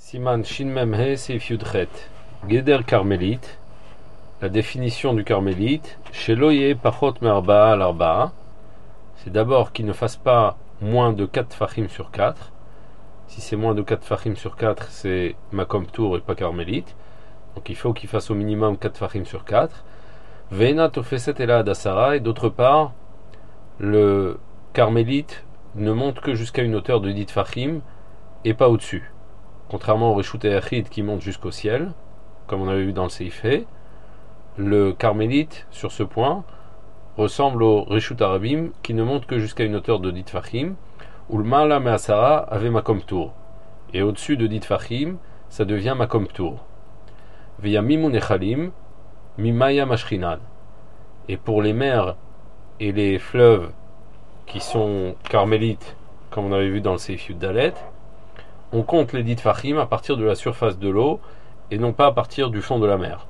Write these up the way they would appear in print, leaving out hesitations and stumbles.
Siman Shin Mem He Seif Yudchet. Geder Carmélite. La définition du carmélite. Sheloye Pachot Me'arba'a al Arba'a. C'est d'abord qu'il ne fasse pas moins de 4 fachim sur 4. Si c'est moins de 4 fachim sur 4, c'est Makom Tour et pas carmélite. Donc il faut qu'il fasse au minimum 4 fachim sur 4. Ve'ena Tofeset Ela Adasara. Et d'autre part, le carmélite ne monte que jusqu'à une hauteur de 10 fachim et pas au-dessus. Contrairement au Reshut Hayachid qui monte jusqu'au ciel, comme on avait vu dans le Seif He, le carmélite, sur ce point, ressemble au Reshut Arabim qui ne monte que jusqu'à une hauteur de 10 fachim, où le Ma'ala Me'asara avait Makom Tour. Et au-dessus de 10 fachim, ça devient Makom Tour. Veyamimu Nechalim, Mimaya Mashrinad. Et pour les mers et les fleuves qui sont carmélites, comme on avait vu dans le Seif Yud Dalet, on compte les 10 fachim à partir de la surface de l'eau et non pas à partir du fond de la mer.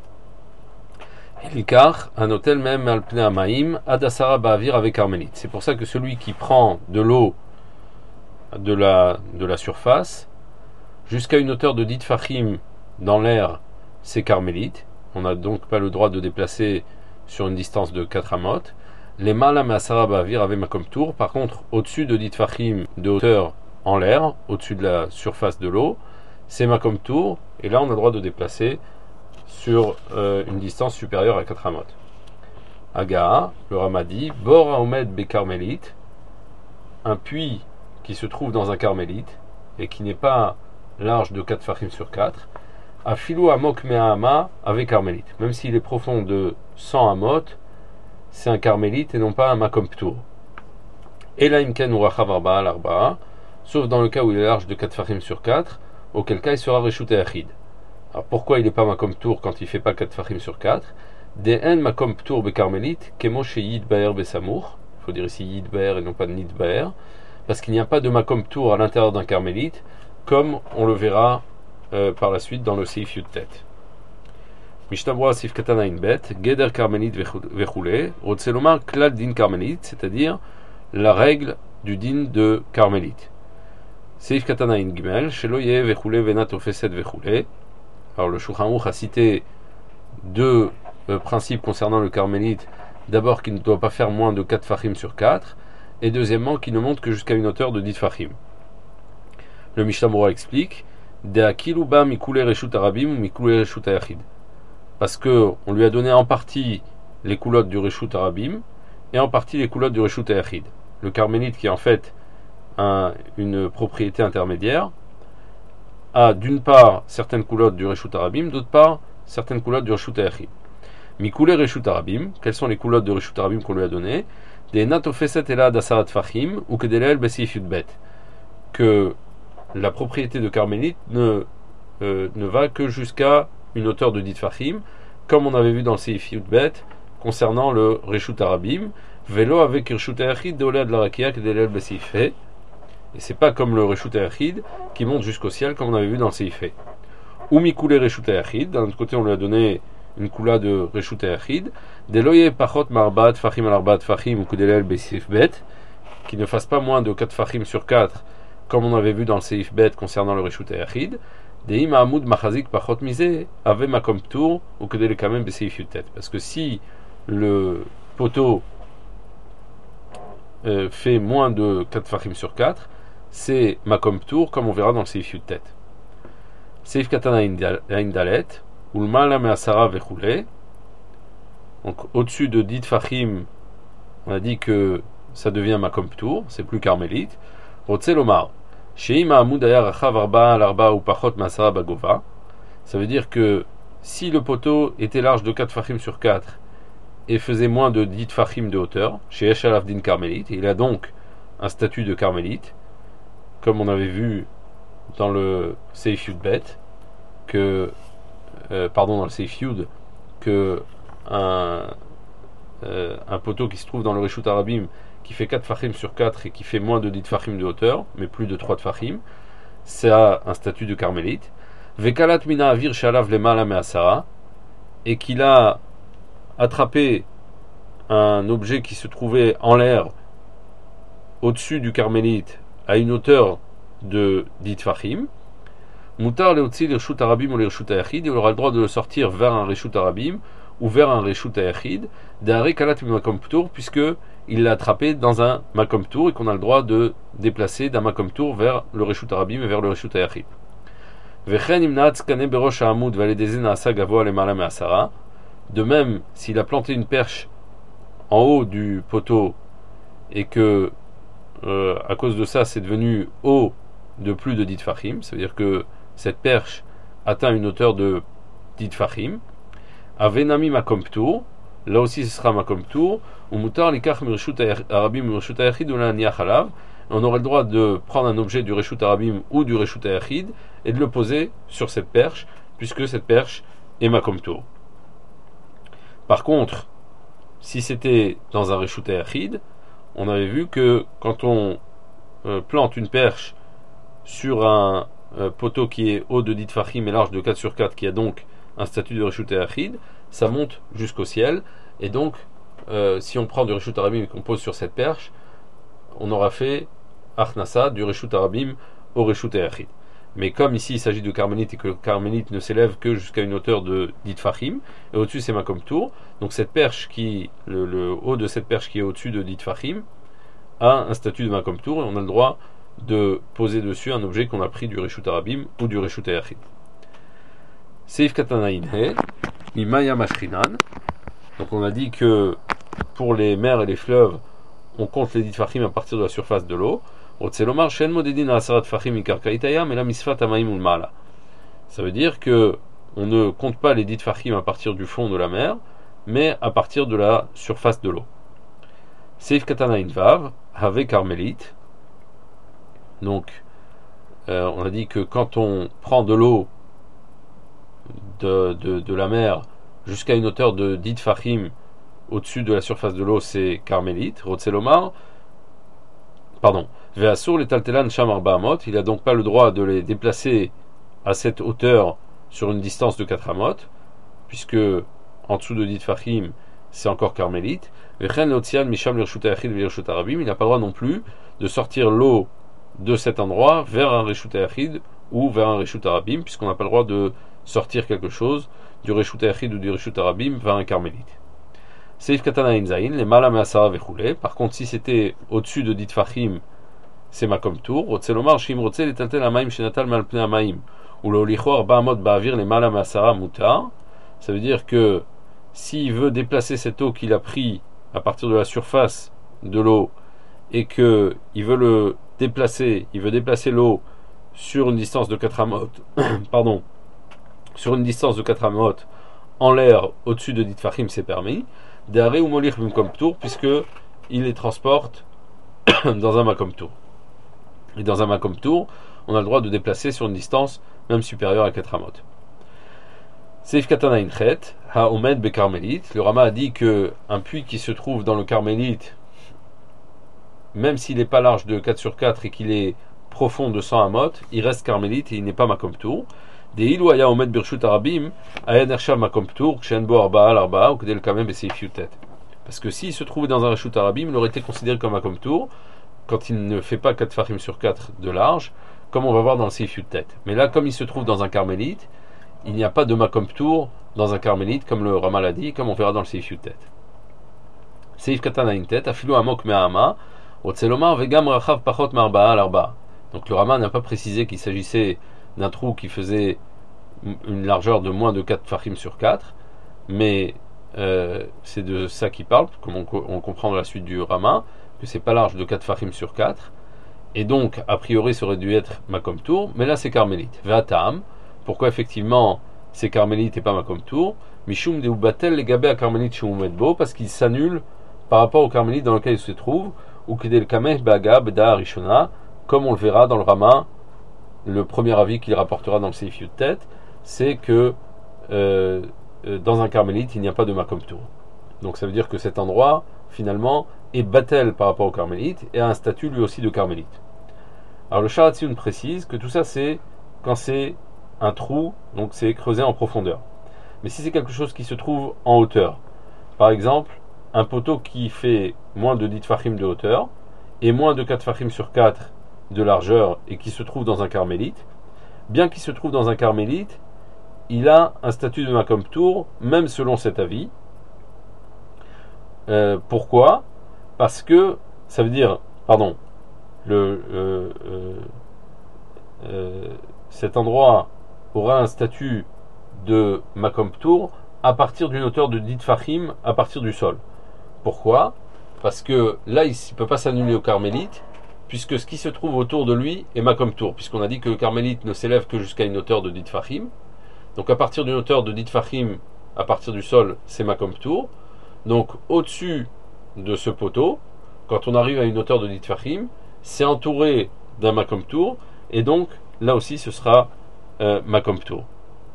Ilkar, un hôtel même alpne amaim, adasara ba'avir avec carmélite. C'est pour ça que celui qui prend de l'eau de la surface jusqu'à une hauteur de 10 fachim dans l'air, c'est carmélite. On n'a donc pas le droit de déplacer sur une distance de 4 amot. Les malam asara ba'avir avec makom tour. Par contre, au-dessus de 10 fachim de hauteur en l'air, au-dessus de la surface de l'eau, c'est Makom Tour, et là on a le droit de déplacer sur une distance supérieure à 4 amot. Agaa, le Ramadi, Bor Haomed Be Carmélite, un puits qui se trouve dans un carmélite et qui n'est pas large de 4 fachim sur 4, Afilou Amok Me'ahama avec carmélite. Même s'il est profond de 100 amot, c'est un carmélite et non pas un Makom Tour. Ela Imken Urachav Arba'a al Arba'a, sauf dans le cas où il est large de 4 fachim sur 4, auquel cas il sera Reshut Hayachid. Alors pourquoi il n'est pas Makom Tour quand il ne fait pas 4 fachim sur 4? De'en Makom Tour be Carmélite, Kemo she Yid Baer be Samour. Il faut dire ici Yid Baer et non pas Nid Baer, parce qu'il n'y a pas de Makom Tour à l'intérieur d'un Carmélite, comme on le verra par la suite dans le Seif Yud Tet. Mishtabra Sif Katana Inbet, Geder Carmélite Vechule, Rotselomar Klal Din Carmélite, c'est-à-dire la règle du din de Carmélite. Seif Katana In Gimel, Sheloye Vechule Venat Ofeset Vechule. Alors le Shulchan Aruch a cité deux principes concernant le carmélite. D'abord qu'il ne doit pas faire moins de 4 fachim sur 4, et deuxièmement qu'il ne monte que jusqu'à une hauteur de 10 fachim. Le Mishnah Berurah explique De'akiluba mikule reshut arabim ou mikule reshut hayachid. Parce que on lui a donné en partie les coulottes du reshut arabim et en partie les coulottes du reshut hayachid. Le carmélite qui est en fait une propriété intermédiaire a d'une part certaines coulottes du Reshut Arabim, d'autre part certaines coulottes du Reshut Hayachid. Mikule Reshut Arabim, quelles sont les coulottes de Reshut Arabim qu'on lui a données? Des Natofeset Ela Dasarat Fachim ou que Delel Besif Yudbet. Que la propriété de Carmélite ne va que jusqu'à une hauteur de 10 Fachim, comme on avait vu dans le Seif Yudbet concernant le Reshut Arabim. Velo avec Reshut Hayachid de Oled Larakia que Delel Besif He. Et c'est pas comme le Reshut Hayachid qui monte jusqu'au ciel comme on avait vu dans le Seif He. Ou Mikule Reshut Hayachid, d'un autre côté on lui a donné une coula de Reshut Hayachid, Deloye Pachot Marbat Fachim al Arbat Fachim ou Kudelel Besif Bet, qui ne fasse pas moins de 4 Fachim sur 4 comme on avait vu dans le Seif Bet concernant le Reshut Hayachid, Deim Hamoud Machazik Pachot Mise, Ave Makom Tour ou Kudelel Kamem Besif Yutet. Parce que si le poteau fait moins de 4 Fachim sur 4, c'est Makom Tour, comme on verra dans le Seif Yud Tet. Seif Katana In Dalet, ou le Ma'ala Me'asara Vechule. Donc au-dessus de 10 Fachim, on a dit que ça devient Makom Tour, c'est plus carmélite. Rotselomar, Sheim Ha'amud Haya Rachav Arba'a al Arba'a ou Pachot Me'asara Bagova. Ça veut dire que si le poteau était large de 4 Fachim sur 4 et faisait moins de 10 Fachim de hauteur, chez Eshalav Din Carmélite, il a donc un statut de carmélite, comme on avait vu dans le Seif Yud Bet, dans le Seif Yud, que un poteau qui se trouve dans le Reshut Arabim, qui fait 4 fachim sur 4 et qui fait moins de 10 fachim de hauteur, mais plus de 3 fachim, ça a un statut de carmélite. Vekalat mina avir shalav lemala me'asara, et qu'il a attrapé un objet qui se trouvait en l'air au-dessus du carmélite à une hauteur de 10 fachim, Moutar leotzi l'irshut arabim ou l'irshut ayachid, il aura le droit de le sortir vers un reshut arabim ou vers un reshut ayachid, d'arrêt kalat makom ptour, puisque il l'a attrapé dans un makom tour et qu'on a le droit de déplacer d'un makom tour vers le reshut arabim et vers le reshut ayachid. Vechen imnaat skane berosh ha'amud valedeze naasa gavoa lemala me'asara. De même, s'il a planté une perche en haut du poteau et que à cause de ça c'est devenu haut de plus de 10 tfachim, ça veut dire que cette perche atteint une hauteur de 10 tfachim, avenami makom ptour, là aussi ce sera makom ptour, ou mutar likach mirshut arabim mirshut ayachid ou la niach alav, on aurait le droit de prendre un objet du reshut arabim ou du reshut ayachid et de le poser sur cette perche, puisque cette perche est makom ptour. Par contre, si c'était dans un reshut ayachid, on avait vu que quand on plante une perche sur un poteau qui est haut de 10 tfachim et large de 4 sur 4, qui a donc un statut de reshut ayachid, ça monte jusqu'au ciel, et donc si on prend du reshut arabim et qu'on pose sur cette perche, on aura fait achnasa du reshut arabim au reshut ayachid. Mais comme ici il s'agit de carmélite et que le carmélite ne s'élève que jusqu'à une hauteur de 10 tfachim, et au-dessus c'est makom tour, donc cette perche le haut de cette perche qui est au-dessus de 10 tfachim a un statut de makom tour, et on a le droit de poser dessus un objet qu'on a pris du reshut arabim ou du reshut ayachid. Seif katanain he, imaya mashrinan. Donc on a dit que pour les mers et les fleuves, on compte les 10 tfachim à partir de la surface de l'eau. Ça veut dire que on ne compte pas les 10 tfachim à partir du fond de la mer, mais à partir de la surface de l'eau. Seif katanain vav, have carmélite. Donc, on a dit que quand on prend de l'eau de la mer jusqu'à une hauteur de 10 tfachim au-dessus de la surface de l'eau, c'est carmélite. Rotselomar, pardon. Ve'asur les taltelan shamar ba'amot, il n'a donc pas le droit de les déplacer à cette hauteur sur une distance de 4 amot, puisque en dessous de 10 tfachim, c'est encore carmélite. Ve'chen leotzian misham l'irshut ayachid ve'irshut arabim, il n'a pas le droit non plus de sortir l'eau de cet endroit vers un reshut ayachid ou vers un reshut arabim, puisqu'on n'a pas le droit de sortir quelque chose du reshut ayachid ou du reshut arabim vers un carmélite. Seif katana inzaïn, les mala me'asara ve'choulé. Par contre, si c'était au-dessus de 10 tfachim, c'est makom tour. Rotselomar shim rotse les taltel amaim shenatal malpne amaim ou le lichor ba'amot ba'avir les mala me'asara mutar. Ça veut dire que s'il veut déplacer cette eau qu'il a pris à partir de la surface de l'eau et que il veut déplacer l'eau sur une distance de 4 amot, pardon, sur une distance de 4 amot en l'air au-dessus de 10 tfachim, c'est permis. D'arrêt ou molir makom tour, puisque il les transporte dans un makom tour. Et dans un makom tour, on a le droit de déplacer sur une distance même supérieure à 4 amot. Seif katana inchet, ha omed be carmélite. Le Rama a dit que un puits qui se trouve dans le carmélite, même s'il n'est pas large de 4 sur 4 et qu'il est profond de 100 amot, il reste carmélite et il n'est pas makom tour. Des ilu aya omed birshut arabim, aya nershav makom tour, kshen bo arba'a l'arba'a, ou kedel kamem beseif yutet. Parce que s'il se trouvait dans un reshut arabim, il aurait été considéré comme makom tour, quand il ne fait pas 4 tfachim sur 4 de large, comme on va voir dans le seif yutet. Mais là, comme il se trouve dans un carmélite, il n'y a pas de makom tour dans un carmélite, comme le Rama l'a dit, comme on verra dans le seif yutet. Seif katana intet, afilu amok me'ama, otselomar vegam rachav pachot marba'a l'arba'a. Donc le Rama n'a pas précisé qu'il s'agissait d'un trou qui faisait une largeur de moins de 4 tfachim sur 4, mais c'est de ça qu'il parle, comme on comprend dans la suite du Rama, que c'est pas large de 4 tfachim sur 4, et donc a priori ça aurait dû être makom tour, mais là c'est carmélite. Ve'atam, pourquoi effectivement c'est carmélite et pas makom tour? Mishum de ubatel legabe a carmélite shumedbo, parce qu'il s'annule par rapport au carmélite dans lequel il se trouve, ou kedel kameh baga beda arishona, comme on le verra dans le Rama. Le premier avis qu'il rapportera dans le Seif Yutet, c'est que dans un carmélite, il n'y a pas de makom tour. Donc ça veut dire que cet endroit, finalement, est batel par rapport au carmélite et a un statut lui aussi de carmélite. Alors le Sharatziun précise que tout ça, c'est quand c'est un trou, donc c'est creusé en profondeur. Mais si c'est quelque chose qui se trouve en hauteur, par exemple, un poteau qui fait moins de 10 tfachim de hauteur et moins de 4 tfachim sur 4 de largeur et qui se trouve dans un carmélite, bien qu'il se trouve dans un carmélite, il a un statut de Makom Ptour, même selon cet avis. Pourquoi? Parce que ça veut dire, pardon, cet endroit aura un statut de Makom Ptour à partir d'une hauteur de 10 Tfachim à partir du sol. Pourquoi? Parce que là, il ne peut pas s'annuler au carmélite, puisque ce qui se trouve autour de lui est Makom Ptour, puisqu'on a dit que le carmélite ne s'élève que jusqu'à une hauteur de 10 Tfachim. Donc à partir d'une hauteur de 10 Tfachim à partir du sol, c'est Makom Ptour. Donc au-dessus de ce poteau, quand on arrive à une hauteur de 10 Tfachim, c'est entouré d'un Makom Ptour, et donc là aussi ce sera Makom Ptour.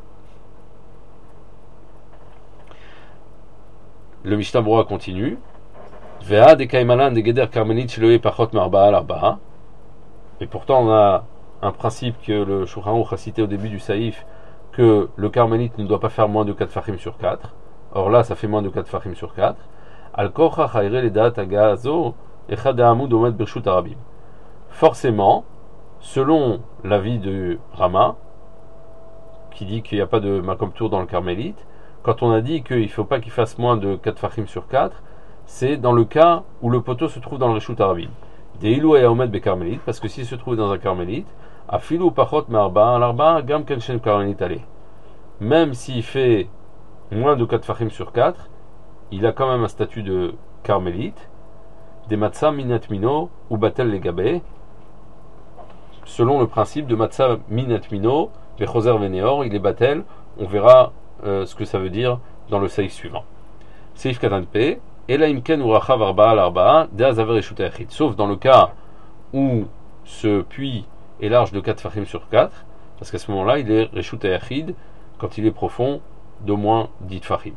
Le Mishnah Berurah continue. Vea de Kaimalan de Geder Karmelit Shloé Pachot Marba al Arba. Et pourtant on a un principe que le Shulchan Aruch a cité au début du Saïf, que le carmélite ne doit pas faire moins de 4 Fachim sur 4. Or là ça fait moins de 4 Fachim sur 4. Al Kocha Chayre Ledat Agazo Echad Amud Omed Birshut Arabim. Forcément, selon l'avis de Rama, qui dit qu'il n'y a pas de Makom Ptour dans le carmélite, quand on a dit qu'il ne faut pas qu'il fasse moins de 4 Fachim sur 4, c'est dans le cas où le poteau se trouve dans le Reshut Arabim. Deilou et Omed be carmélite, parce que s'il se trouve dans un carmélite, Afilu Pachot Marba al-Arba Gam Kenshen Carmélite Ale. Même s'il fait moins de 4 Fachim sur 4, il a quand même un statut de carmélite. Des Matzah Minat Mino ou Batel Legabe, selon le principe de Matzah Minat Mino, Vechoser Veneor, il est Batel. On verra ce que ça veut dire dans le saïf suivant. Saïf Katan P. Elaimken ou Rachav Arba al-Arba, Deazaver Reshut Ayachid. Sauf dans le cas où ce puits est large de 4 Fachim sur 4, parce qu'à ce moment-là, il est Reshut Ayachid quand il est profond d'au moins 10 Fachim.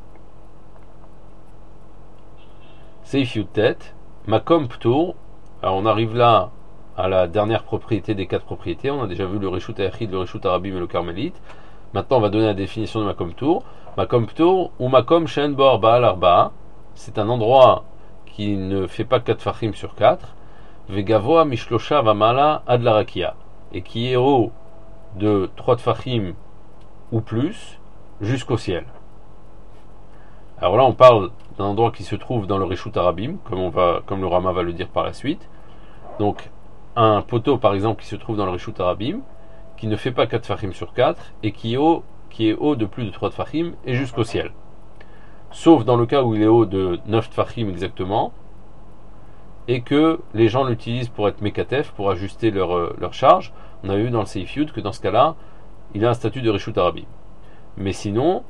Saïf Yutet, Makom Ptour. Alors on arrive là à la dernière propriété des 4 propriétés. On a déjà vu le Reshut Ayachid, le Reshut Arabim et le Carmélite. Maintenant, on va donner la définition de Makom Ptour. Makom Ptour ou Makom Shen Bo Arba al-Arba, c'est un endroit qui ne fait pas 4 Fachim sur 4. Vegavoa Mishlosha Vamala Ad la Rakia, et qui est haut de 3 Fachim ou plus jusqu'au ciel. Alors là, on parle d'un endroit qui se trouve dans le Reshut Arabim, comme le Rama va le dire par la suite. Donc, un poteau, par exemple, qui se trouve dans le Reshut Arabim, qui ne fait pas 4 Fachim sur 4, et qui est haut de plus de 3 Tfachim et jusqu'au ciel. Sauf dans le cas où il est haut de 9 Tfachim exactement, et que les gens l'utilisent pour être Mekatef, pour ajuster leur charge. On avait vu dans le Seif Yud que dans ce cas-là, il a un statut de Reshut Arabim. Mais sinon,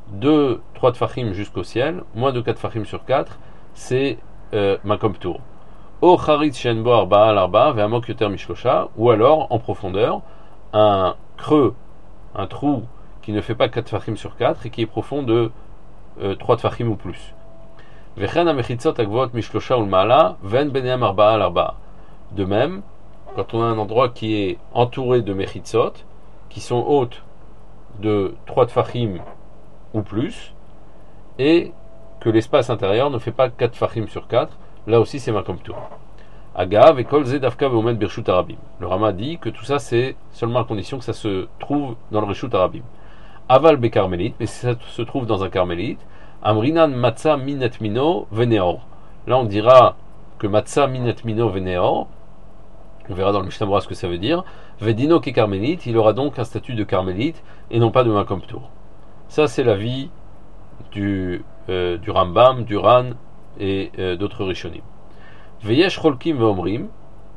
3 Tfachim jusqu'au ciel, moins de 4 Tfachim sur 4, c'est Makom Ptour. O Charitz Shen Bo Arba al-Arba ve'amok yoter mishlosha, ou alors en profondeur, un creux, un trou qui ne fait pas 4 Tfachim sur 4 et qui est profond de 3 Tfachim ou plus. Vechen amechitzot agvot mishlosha ulmala ven beneam arba al-arba. De même, quand on a un endroit qui est entouré de mechitzot, qui sont hautes de 3 Tfachim ou plus, et que l'espace intérieur ne fait pas 4 Tfachim sur 4, là aussi c'est Makom Ptour. Agav et Kol Ze Davka Veomed Birshut Arabim. Le Rama dit que tout ça c'est seulement à condition que ça se trouve dans le Reshut Arabim. Aval be Carmélite, mais si ça se trouve dans un Carmélite, Amrinan Matzah Minat Mino Veneor. Là on dira que Matzah Minat Mino Veneor, on verra dans le Mishnah Berurah ce que ça veut dire. Vedino ke Carmélite, il aura donc un statut de Carmélite et non pas de Makom Ptour. Ça c'est l'avis du Rambam, du Ran et d'autres Rishonim. Veyesh Cholkim Veomrim,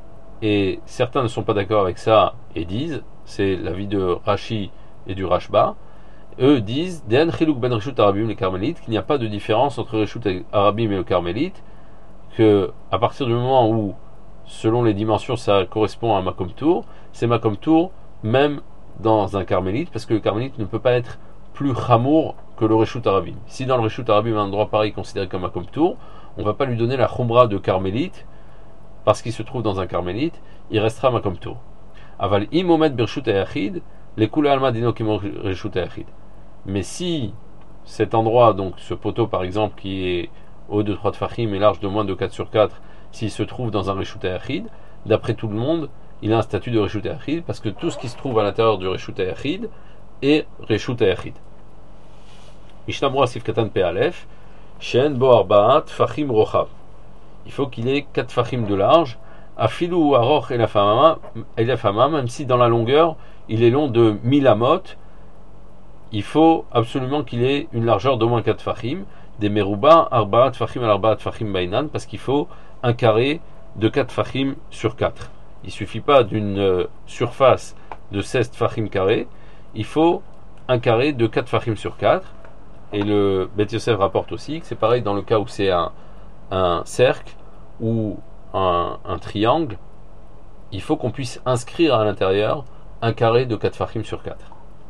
et certains ne sont pas d'accord avec ça et disent, c'est l'avis de Rashi et du Rashba, eux disent De'an Chiluk ben Reshut Arabim le Carmélite, qu'il n'y a pas de différence entre Reshut Arabim et le Carmélite, que à partir du moment où, selon les dimensions, ça correspond à Makom Ptour, c'est Makom Ptour même dans un Carmélite, parce que le Carmélite ne peut pas être plus chamour que le Reshut Arabim. Si dans le Reshut Arabim un endroit pareil est considéré comme Makom Ptour, on ne va pas lui donner la Chumra de Carmélite, parce qu'il se trouve dans un Carmélite, il restera Makom Ptour. Aval im omed birshut ayachid, les kula alma dino kim reshut ayachid. Mais si cet endroit, donc ce poteau par exemple, qui est haut de 3 Tfachim et large de moins de 4 sur 4, s'il se trouve dans un Reshut Ayachid, d'après tout le monde, il a un statut de Reshut Yachid, parce que tout ce qui se trouve à l'intérieur du Reshut Yachid est Reshut Yachid. Mishnah Berurah Sif Katan Pe Aleph, Shen Bo Arbaat Fachim Rochav. Il faut qu'il ait 4 fachim de large, Afilu Aroch et la fama, même si dans la longueur il est long de 1000 amot, il faut absolument qu'il ait une largeur d'au moins 4 fachim, des meruba, arbaat fachim al arbaat fachim bainan, parce qu'il faut un carré de 4 fachim sur 4. Il ne suffit pas d'une surface de 16 fachim carrés, il faut un carré de 4 fachim sur 4. Et le Beth Yosef rapporte aussi que c'est pareil dans le cas où c'est un cercle ou un triangle, il faut qu'on puisse inscrire à l'intérieur un carré de 4 fachim sur 4.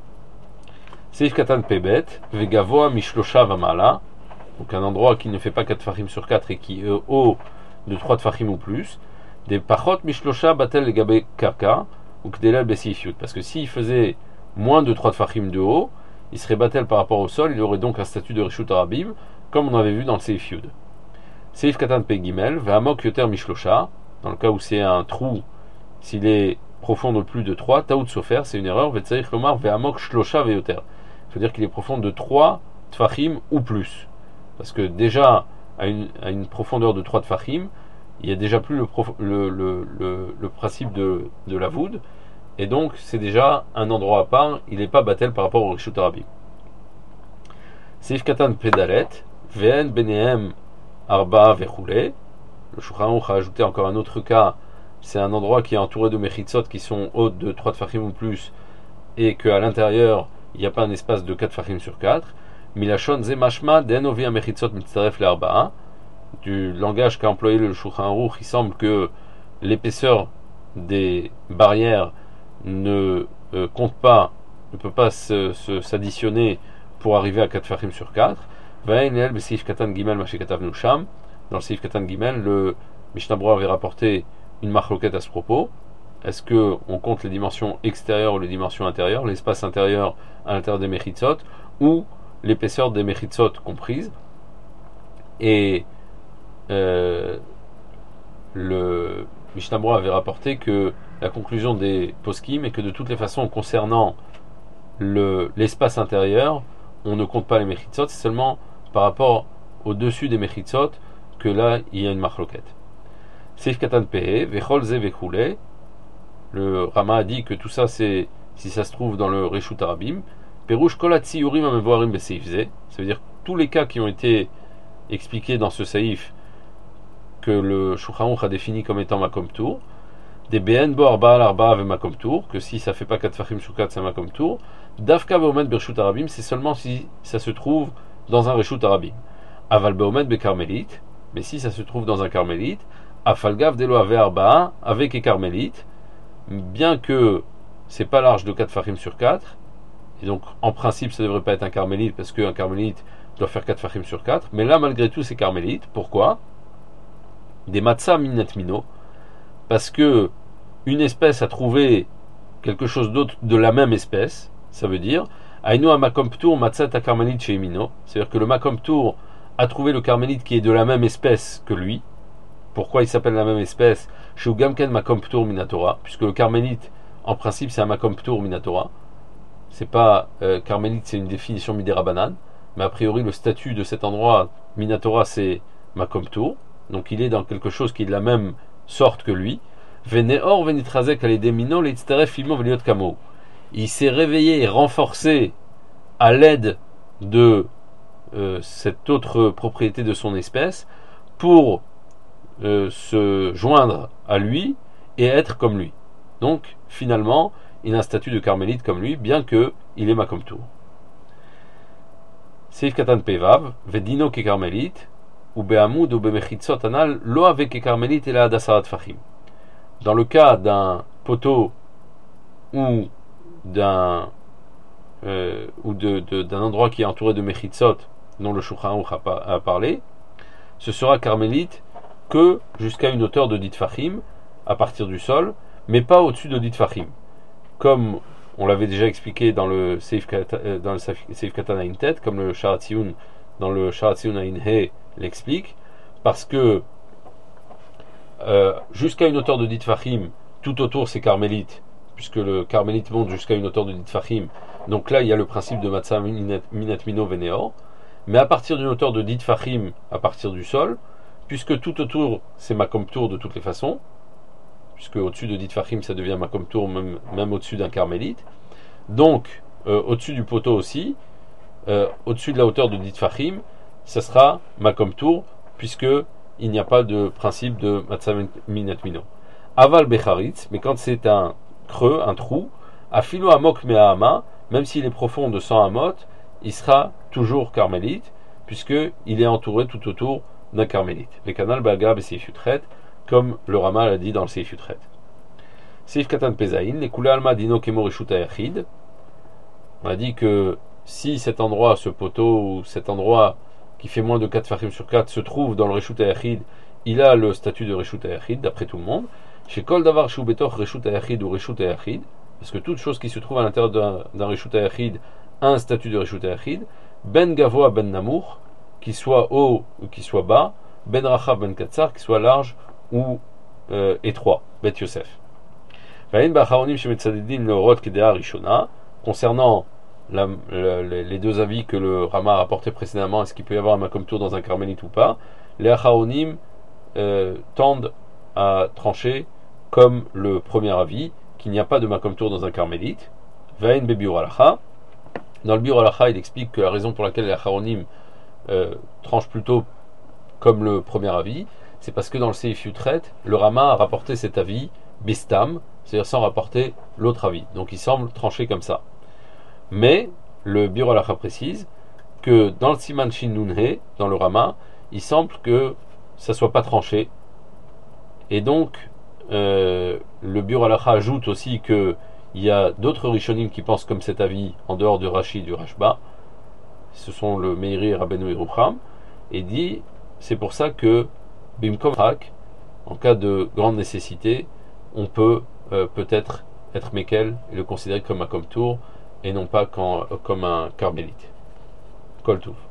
Seif Katan Pebet, Vegavoa Mishlosha Vamala, donc un endroit qui ne fait pas 4 fachim sur 4 et qui est haut de 3 fachim ou plus, des Pachot Mishlosha Batel Legabe Karka, ou Kdelal Besifyut, parce que s'il faisait moins de 3 fachim de haut, il serait batel par rapport au sol, il aurait donc un statut de Reshut Arabim, comme on avait vu dans le Seif Yud. Seif Katan Pe Gimel, Ve'amok Yoter Mishlosha, dans le cas où c'est un trou, s'il est profond de plus de 3, Taout Sofer, c'est une erreur, Ve'tzarich Lomar Ve'amok Shlosha Ve'yoter. Il faut dire qu'il est profond de 3 tfachim ou plus. Parce que déjà, à une profondeur de 3 tfachim, il n'y a déjà plus le principe de la voûte, et donc c'est déjà un endroit à part, il n'est pas batel par rapport au Reshut Arabim. Seif Katan Pedalet, Ve'en Benehem Arba Vechule. Le Shulchan Aruch a ajouté encore un autre cas, c'est un endroit qui est entouré de mechitzot qui sont hautes de 3 tfachim ou plus, et qu'à l'intérieur, il n'y a pas un espace de 4 fachim sur 4. Milachon Zemashma Denovi Mechitzot Mitzaref Le'arba'a. Du langage qu'a employé le Shulchan Aruch, il semble que l'épaisseur des barrières ne compte pas, ne peut pas s'additionner pour arriver à 4 fachim sur 4. Va'inel Besif Katan Gimel Mashikatav Nusham. Dans le Sif Katan Gimel, le Mishnah Berurah avait rapporté une marloquette à ce propos. Est-ce qu'on compte les dimensions extérieures ou les dimensions intérieures, l'espace intérieur à l'intérieur des mechitzot, ou l'épaisseur des mechitzot comprise? Et le Mishnah Berurah avait rapporté que la conclusion des poskim est que de toutes les façons, concernant l'espace intérieur, on ne compte pas les mechitzot, c'est seulement par rapport au-dessus des mechitzot que là, il y a une marloquette. Seif Katan Pehe, Vechol Ze Vechule. Le Rama a dit que tout ça, c'est, si ça se trouve dans le Reshut Arabim, Perush Kolatsi Yurim Amevoarim Beseif Ze. Ça veut dire tous les cas qui ont été expliqués dans ce saïf, que le Shulchan Aruch a défini comme étant Makom Tour, des BN Bo Arba al Arba ve Makom Tour, que si ça fait pas 4 fachim sur 4, c'est Makom Tour. Dafka Beomed Bershut Arabim, c'est seulement si ça se trouve dans un Reshut Arabim. Aval Beomed Be Carmélite, mais si ça se trouve dans un Carmélite, Afalgav Delo Ave Arba avec et Carmélite, bien que c'est pas large de 4 fachim sur 4, et donc en principe ça devrait pas être un carmélite parce qu'un carmélite doit faire 4 fachim sur 4, mais là malgré tout c'est carmélite. Pourquoi? Des matzah minat mino, parce que une espèce a trouvé quelque chose d'autre de la même espèce, ça veut dire Ainu a makom ptur matzah ta carmélite chez Mino, c'est-à-dire que le makom ptur a trouvé le carmélite qui est de la même espèce que lui. Pourquoi il s'appelle la même espèce? Chez Ugamken Makom Ptur Minatora, puisque le carmélite, en principe, c'est un Makom Ptur Minatora. C'est pas carmélite, c'est une définition Midera mais a priori, le statut de cet endroit, Minatora, c'est Makom Ptur. Donc il est dans quelque chose qui est de la même sorte que lui. Veneor Venitrazek Aledemino Leitzteref Filmo Veliot Kamo. Il s'est réveillé et renforcé à l'aide de cette autre propriété de son espèce pour se joindre à lui et être comme lui. Donc finalement il a un statut de carmélite comme lui, bien que il est Makom Tour. Seif Katan Pevav Vedino ke carmélite ou Behamoud ou Bemechitzot Anal lo avec ke carmélite et la Hadasarat Fachim. Dans le cas d'un poteau ou d'un endroit qui est entouré de mechitzot dont le Shulchan Aruch a parlé, ce sera carmélite que jusqu'à une hauteur de 10 tfachim à partir du sol, mais pas au-dessus de 10 tfachim. Comme on l'avait déjà expliqué dans le Seif Katan Ain Tet, comme le Sharatziun dans le Sharatziun Ain He l'explique, parce que jusqu'à une hauteur de 10 tfachim, tout autour c'est carmélite, puisque le carmélite monte jusqu'à une hauteur de dit Fahim. Donc là, il y a le principe de Matzah Minat Mino Veneor. Mais à partir d'une hauteur de dit Fahim, à partir du sol, puisque tout autour c'est Makom Tour de toutes les façons, puisque au-dessus de dit Fahim ça devient Makom Tour, même au-dessus d'un carmélite. Donc, au-dessus du poteau aussi, au-dessus de la hauteur de dit Fahim, ça sera Makom Tour, puisque il n'y a pas de principe de Matzah Minat Mino. Aval Becharitz, mais quand c'est un creux, un trou, Afilo Amok Me'ahama, même s'il est profond de 100 amot, il sera toujours carmélite, puisqu'il est entouré tout autour d'un carmélite. Les canals Bagab et Seif Yutret, comme le Rama l'a dit dans le Seif Yutret. Seif Katan Pezaïn, les Kula Alma Dino Kemo Reshut Hayachid. On a dit que si cet endroit, ce poteau, ou cet endroit qui fait moins de 4 Fahim sur 4 se trouve dans le Reshut Hayachid, il a le statut de Reshut Hayachid, d'après tout le monde. Chez Kol Davar Shu Betoch Reshut Hayachid ou Reshut Hayachid, parce que toute chose qui se trouve à l'intérieur d'un Reshut Hayachid a un statut de Reshut Hayachid, Ben Gavoa Ben Namour, qui soit haut ou qui soit bas, Ben Rachav Ben Katsar, qui soit large ou étroit, Bet Yosef. Concernant les deux avis que le Rama a rapporté précédemment, est-ce qu'il peut y avoir un Makom Tour dans un carmélite ou pas, les Acharonim tendent à trancher comme le premier avis, qu'il n'y a pas de Makom Tour dans un carmélite. Vain Bebiur Alacha. Dans le Biur Alacha, il explique que la raison pour laquelle les Acharonim tranchent plutôt comme le premier avis, c'est parce que dans le Seif Yutret, le Rama a rapporté cet avis Bistam, c'est-à-dire sans rapporter l'autre avis. Donc il semble trancher comme ça. Mais le Biur Alacha précise que dans le Siman Shin Nun He, dans le Rama, il semble que ça soit pas tranché. Et donc, le Biur Alacha ajoute aussi que il y a d'autres Rishonim qui pensent comme cet avis en dehors de Rashi et du Rashba. Ce sont le Meiri, Rabbeinu et Rucham. Et dit, c'est pour ça que Bimkom Hak, en cas de grande nécessité, on peut peut-être être Mekel et le considérer comme un Kom Tour et non pas comme un Carmélite. Kol Touf.